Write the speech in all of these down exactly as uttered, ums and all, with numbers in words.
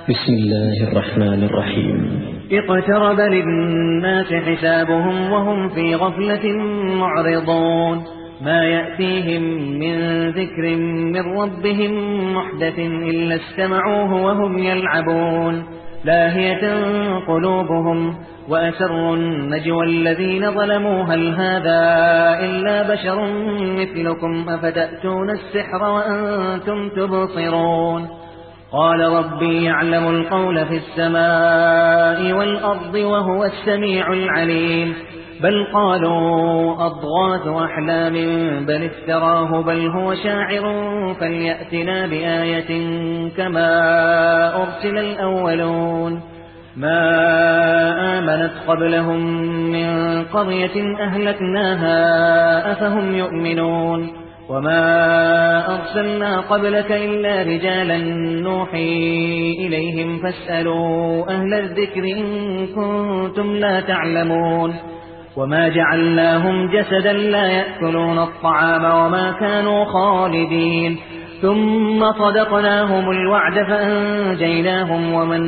بسم الله الرحمن الرحيم. اقترب للناس حسابهم وهم في غفلة معرضون ما يأتيهم من ذكر من ربهم محدث إلا استمعوه وهم يلعبون لاهية قلوبهم وأسروا النجوى الذين ظلموا هل هذا إلا بشر مثلكم أفتأتون السحر وأنتم تبصرون قال ربي يعلم القول في السماء والأرض وهو السميع العليم بل قالوا أضغاث أحلام بل افتراه بل هو شاعر فليأتنا بآية كما أرسل الأولون ما آمنت قبلهم من قرية أهلكناها أفهم يؤمنون وما أرسلنا قبلك إلا رجالا نوحي إليهم فاسألوا أهل الذكر إن كنتم لا تعلمون وما جعلناهم جسدا لا يأكلون الطعام وما كانوا خالدين ثم صدقناهم الوعد فأنجيناهم ومن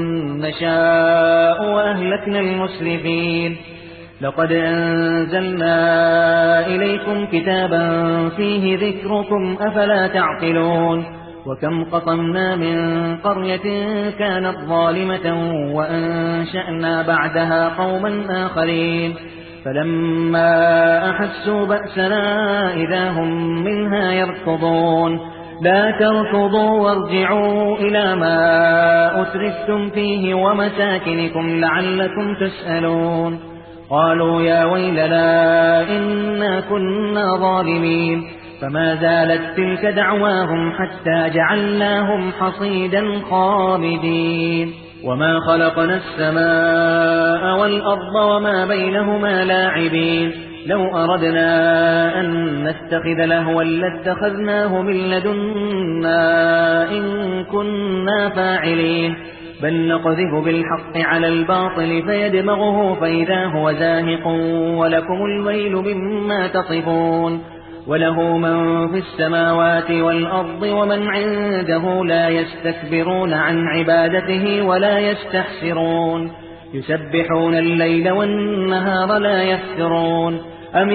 نشاء وأهلكنا المسرفين لقد أنزلنا إليكم كتابا فيه ذكركم أفلا تعقلون وكم قطمنا من قرية كانت ظالمة وأنشأنا بعدها قوما آخرين فلما أحسوا بأسنا إذا هم منها يركضون لا تركضوا وارجعوا إلى ما أترفتم فيه ومساكنكم لعلكم تسألون قالوا يا ويلنا إنا كنا ظالمين فما زالت تلك دعواهم حتى جعلناهم حصيدا خامدين وما خلقنا السماء والأرض وما بينهما لاعبين لو أردنا أن نتخذ لهوا لاتخذناه من لدنا إن كنا فاعلين بل نقذف بالحق على الباطل فيدمغه فإذا هو زاهق ولكم الويل مما تصفون وله من في السماوات والأرض ومن عنده لا يستكبرون عن عبادته ولا يستحسرون يسبحون الليل والنهار لا يفترون أم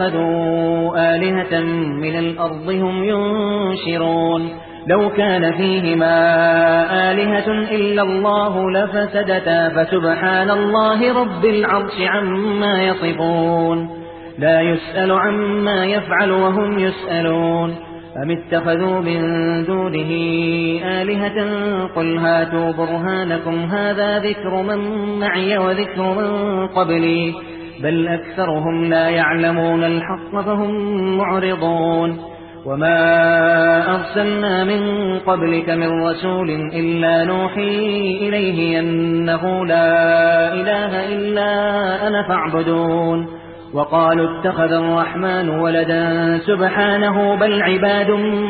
اتخذوا آلهة من الأرض هم ينشرون لو كان فيهما آلهة إلا الله لفسدتا فسبحان الله رب العرش عما يصفون لا يسأل عما يفعل وهم يسألون أم اتخذوا من دونه آلهة قل هاتوا برهانكم هذا ذكر من معي وذكر من قبلي بل أكثرهم لا يعلمون الحق فهم معرضون وما أرسلنا من قبلك من رسول إلا نوحي إليه أنه لا إله إلا أنا فاعبدون وقالوا اتخذ الرحمن ولدا سبحانه بل عباد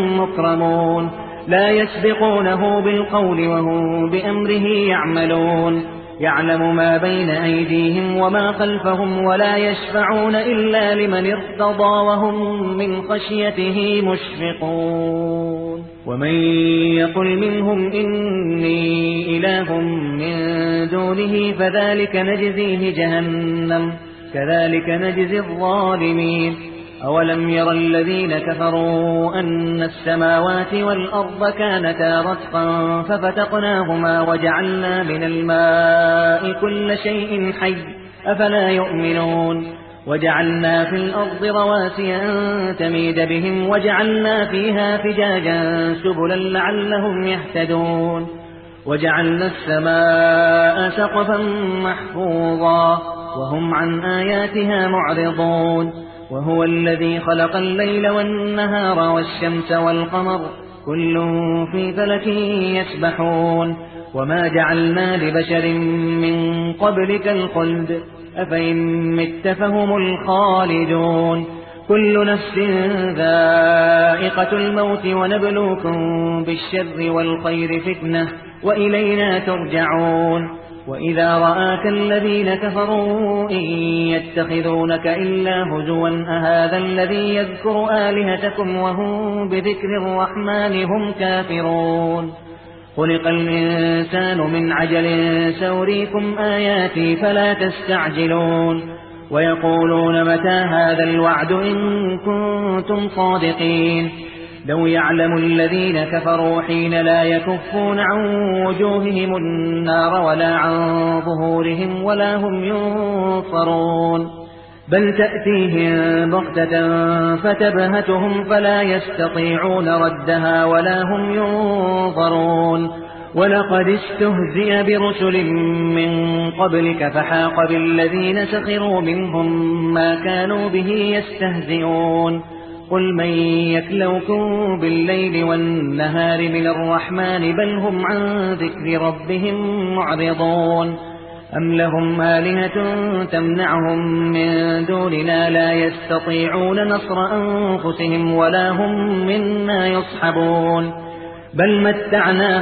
مكرمون لا يسبقونه بالقول وهم بأمره يعملون يعلم ما بين أيديهم وما خلفهم ولا يشفعون إلا لمن ارتضى وهم من خشيته مشفقون ومن يقل منهم إني إله من دونه فذلك نجزيه جهنم كذلك نجزي الظالمين أولم ير الذين كفروا أن السماوات والأرض كانتا رتقا ففتقناهما وجعلنا من الماء كل شيء حي أفلا يؤمنون وجعلنا في الأرض رواسي أن تميد بهم وجعلنا فيها فجاجا سبلا لعلهم يهتدون وجعلنا السماء سقفا محفوظا وهم عن آياتها معرضون وهو الذي خلق الليل والنهار والشمس والقمر كل في فلك يسبحون وما جعلنا لبشر من قبلك الخلد أفإن مت فهم الخالدون كل نفس ذائقة الموت ونبلوكم بالشر والخير فتنة وإلينا ترجعون وإذا رآك الذين كفروا إن يتخذونك إلا هزوا أهذا الذي يذكر آلهتكم وهم بذكر الرحمن هم كافرون خلق الإنسان من عجل سأريكم آياتي فلا تستعجلون ويقولون متى هذا الوعد إن كنتم صادقين لو يعلم الذين كفروا حين لا يكفون عن وجوههم النار ولا عن ظهورهم ولا هم ينصرون بل تأتيهم بغتة فتبهتهم فلا يستطيعون ردها ولا هم ينظرون ولقد استهزئ برسل من قبلك فحاق بالذين سخروا منهم ما كانوا به يستهزئون قل من يكلوكم بالليل والنهار من الرحمن بل هم عن ذكر ربهم معرضون أم لهم آلهة تمنعهم من دوننا لا يستطيعون نصر أنفسهم ولا هم منا يصحبون بل متعنا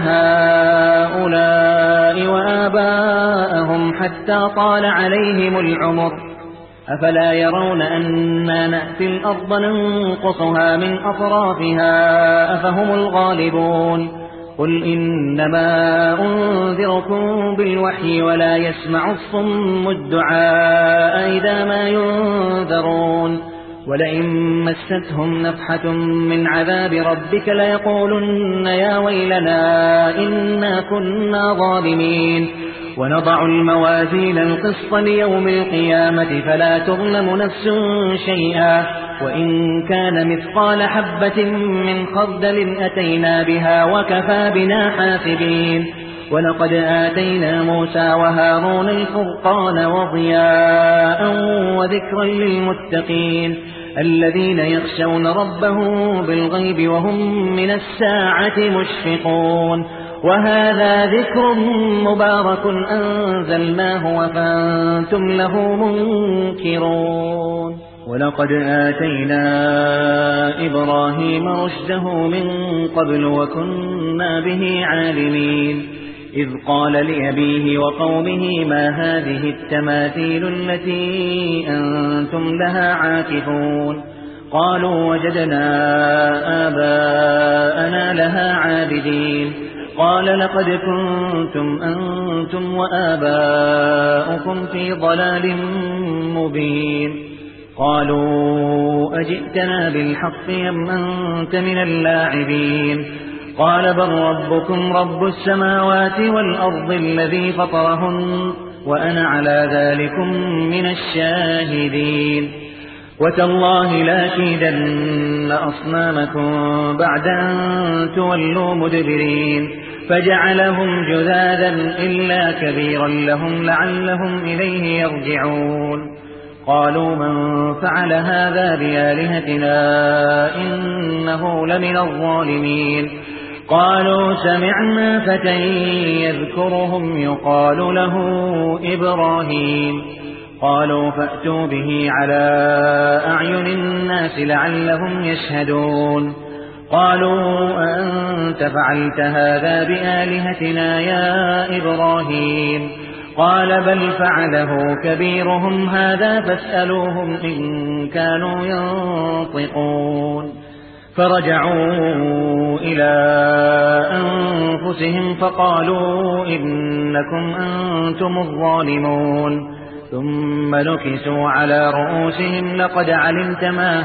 هؤلاء وآباءهم حتى طال عليهم العمر أفلا يرون أنا نأتي الأرض ننقصها من أطرافها أفهم الغالبون قل إنما أنذركم بالوحي ولا يسمع الصم الدعاء إذا ما ينذرون ولئن مستهم نفحة من عذاب ربك ليقولن يا ويلنا إنا كنا ظالمين ونضع الموازين القسط ليوم القيامة فلا تظلم نفس شيئا وإن كان مثقال حبة من خردل أتينا بها وكفى بنا حاسبين ولقد آتينا موسى وهارون الفرقان وضياء وذكرا للمتقين الذين يخشون ربهم بالغيب وهم من الساعة مشفقون وهذا ذكر مبارك أنزلناه وفأنتم له منكرون ولقد آتينا إبراهيم رشده من قبل وكنا به عالمين إذ قال لأبيه وقومه ما هذه التماثيل التي أنتم لها عاكفون قالوا وجدنا آباءنا لها عابدين قال لقد كنتم أنتم وآباؤكم في ضلال مبين قالوا أجئتنا بالحق أم أنت من اللاعبين قال بل ربكم رب السماوات والأرض الذي فطرهن وأنا على ذلكم من الشاهدين وتالله لأكيدن أصنامكم بعد أن تولوا مدبرين فجعلهم جذاذا إلا كبيرا لهم لعلهم إليه يرجعون قالوا من فعل هذا بآلهتنا إنه لمن الظالمين قالوا سمعنا فتى يذكرهم يقال له إبراهيم قالوا فأتوا به على أعين الناس لعلهم يشهدون قالوا أنت فعلت هذا بآلهتنا يا إبراهيم قال بل فعله كبيرهم هذا فاسألوهم إن كانوا ينطقون فرجعوا إلى أنفسهم فقالوا إنكم أنتم الظالمون ثم نكسوا على رؤوسهم لقد علمت ما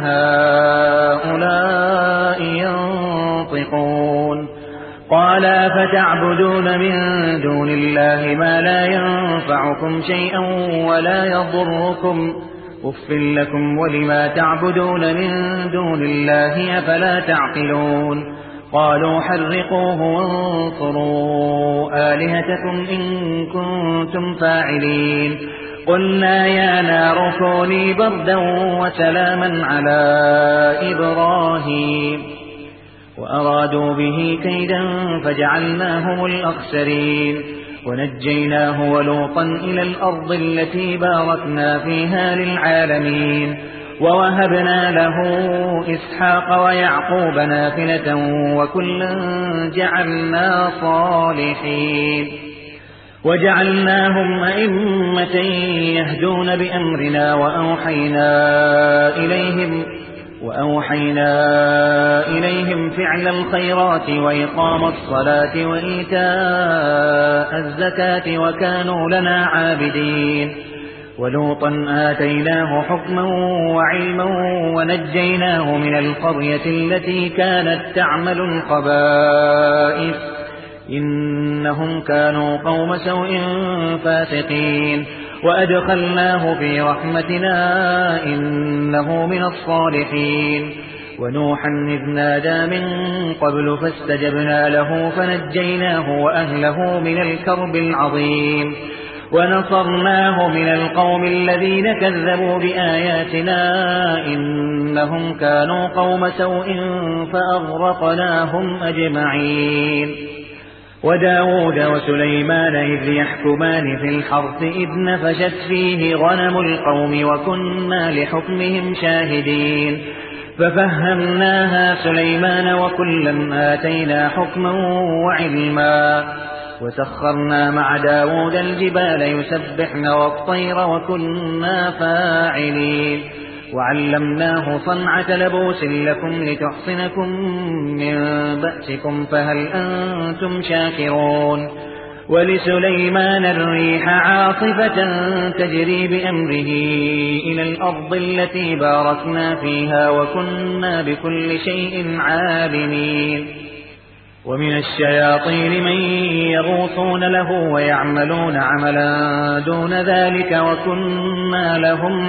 هؤلاء ينطقون قال فتعبدون من دون الله ما لا ينفعكم شيئا ولا يضركم أف لكم ولما تعبدون من دون الله أفلا تعقلون قالوا حرقوه وانصروا آلهتكم إن كنتم فاعلين قلنا يا نار كوني بردا وسلاما على إبراهيم وأرادوا به كيدا فجعلناهم الأخسرين ونجيناه ولوطا إلى الأرض التي باركنا فيها للعالمين ووهبنا له إسحاق ويعقوب نافلة وكلا جعلنا صالحين وجعلناهم أئمة يهدون بأمرنا وأوحينا إليهم وأوحينا إليهم فعل الخيرات وإقام الصلاة وإيتاء الزكاة وكانوا لنا عابدين. ولوطا آتيناه حكما وعلما ونجيناه من القرية التي كانت تعمل الخبائث إنهم كانوا قوم سوء فاسقين. وأدخلناه في رحمتنا إنه من الصالحين. ونوحا إذ نادى من قبل فاستجبنا له فنجيناه وأهله من الكرب العظيم ونصرناه من القوم الذين كذبوا بآياتنا إنهم كانوا قوم سوء فأغرقناهم أجمعين. وداود وسليمان إذ يحكمان في الحرث إذ نفشت فيه غنم القوم وكنا لحكمهم شاهدين. ففهمناها سليمان وكلا آتينا حكما وعلما وسخرنا مع داود الجبال يسبحن والطير وكنا فاعلين. وعلمناه صنعة لبوس لكم لتحصنكم من بأسكم فهل أنتم شاكرون. ولسليمان الريح عاصفة تجري بأمره إلى الأرض التي باركنا فيها وكنا بكل شيء عالمين. ومن الشياطين من يغوصون له ويعملون عملا دون ذلك وكنا لهم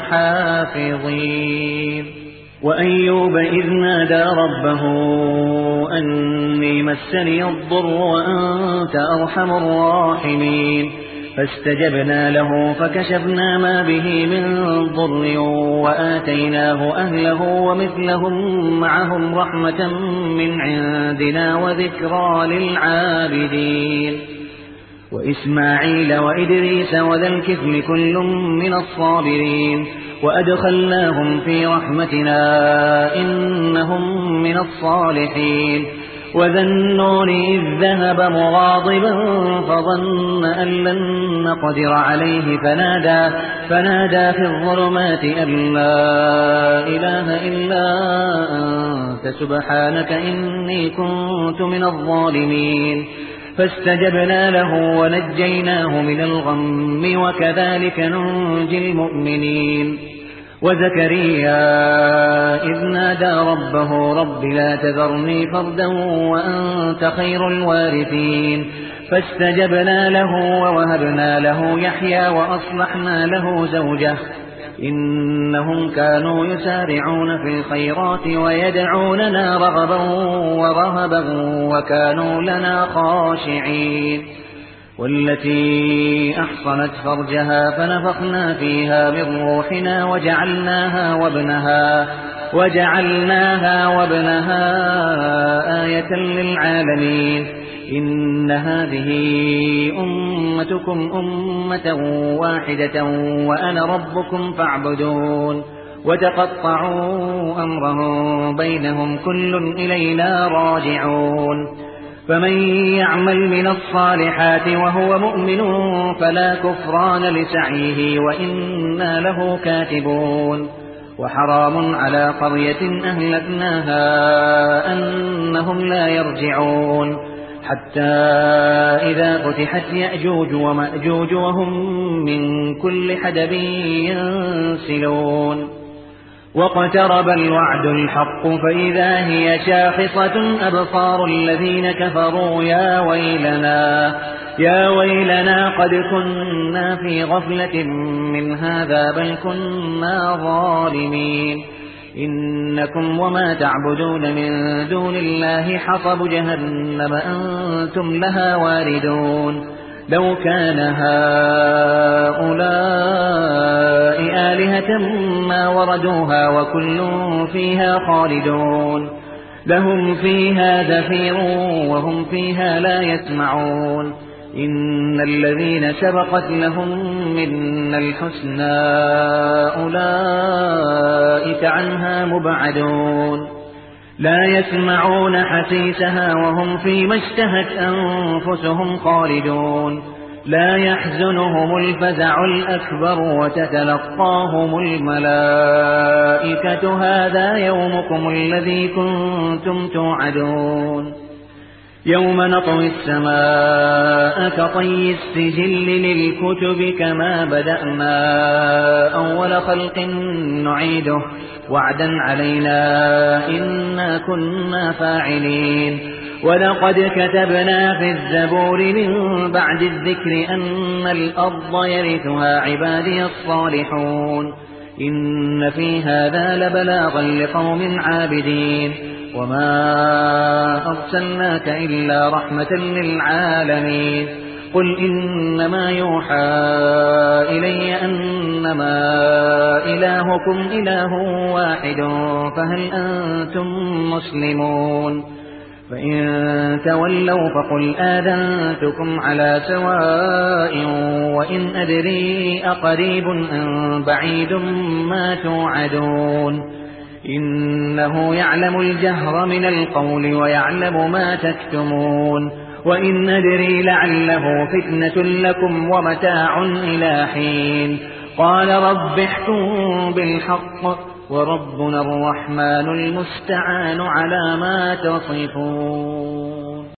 حافظين. وأيوب إذ نادى ربه أني مسني الضر وأنت أرحم الراحمين. فاستجبنا له فكشفنا ما به من ضر وآتيناه أهله ومثلهم معهم رحمة من عندنا وذكرى للعابدين. وإسماعيل وإدريس وذا الكفل كل من الصابرين وأدخلناهم في رحمتنا إنهم من الصالحين. وذا النون إذ ذهب مغاضبا فظن أن لن نقدر عليه فنادى, فنادى في الظلمات أن لا إله إلا أنت سبحانك إني كنت من الظالمين. فاستجبنا له ونجيناه من الغم وكذلك ننجي المؤمنين. وزكريا إذ نادى ربه رب لا تذرني فردا وأنت خير الوارثين. فاستجبنا له ووهبنا له يحيى وأصلحنا له زوجه إنهم كانوا يسارعون في الخيرات ويدعوننا رغبا ورهبا وكانوا لنا خاشعين. والتي أحصنت فرجها فنفخنا فيها من روحنا وجعلناها وابنها, وجعلناها وابنها آية للعالمين. إن هذه أمتكم أمة واحدة وأنا ربكم فاعبدون. وتقطعوا أمرهم بينهم كل إلينا راجعون. فمن يعمل من الصالحات وهو مؤمن فلا كفران لسعيه وإنا له كاتبون. وحرام على قرية أهلكناها أنهم لا يرجعون حتى إذا فتحت يأجوج ومأجوج وهم من كل حدب ينسلون. واقترب الوعد الحق فإذا هي شاخصة أبصار الذين كفروا يا ويلنا, يا ويلنا قد كنا في غفلة من هذا بل كنا ظالمين. إنكم وما تعبدون من دون الله حصب جهنم أنتم لها واردون. لو كان هؤلاء آلهة ما وردوها وكل فيها خالدون. لهم فيها زفير وهم فيها لا يسمعون. إن الذين سبقت لهم منا الحسنى أولئك عنها مبعدون. لا يسمعون حسيسها وهم فيما اشتهت أنفسهم خالدون. لا يحزنهم الفزع الأكبر وتتلقاهم الملائكة هذا يومكم الذي كنتم توعدون يوم نطوي السماء كطي السجل للكتب كما بدأنا أول خلق نعيده وعدا علينا إنا كنا فاعلين ولقد كتبنا في الزبور من بعد الذكر أن الأرض يرثها عبادي الصالحون إن في هذا لبلاغا لقوم عابدين وما أرسلناك إلا رحمة للعالمين قل إنما يوحى إلي أنما إلهكم إله واحد فهل أنتم مسلمون فإن تولوا فقل آذنتكم على سواء وإن أدري أقريب أم بعيد ما توعدون إنه يعلم الجهر من القول ويعلم ما تكتمون وإن أدري لعله فتنة لكم ومتاع إلى حين قال رب احكم بالحق وربنا الرحمن المستعان على ما تصفون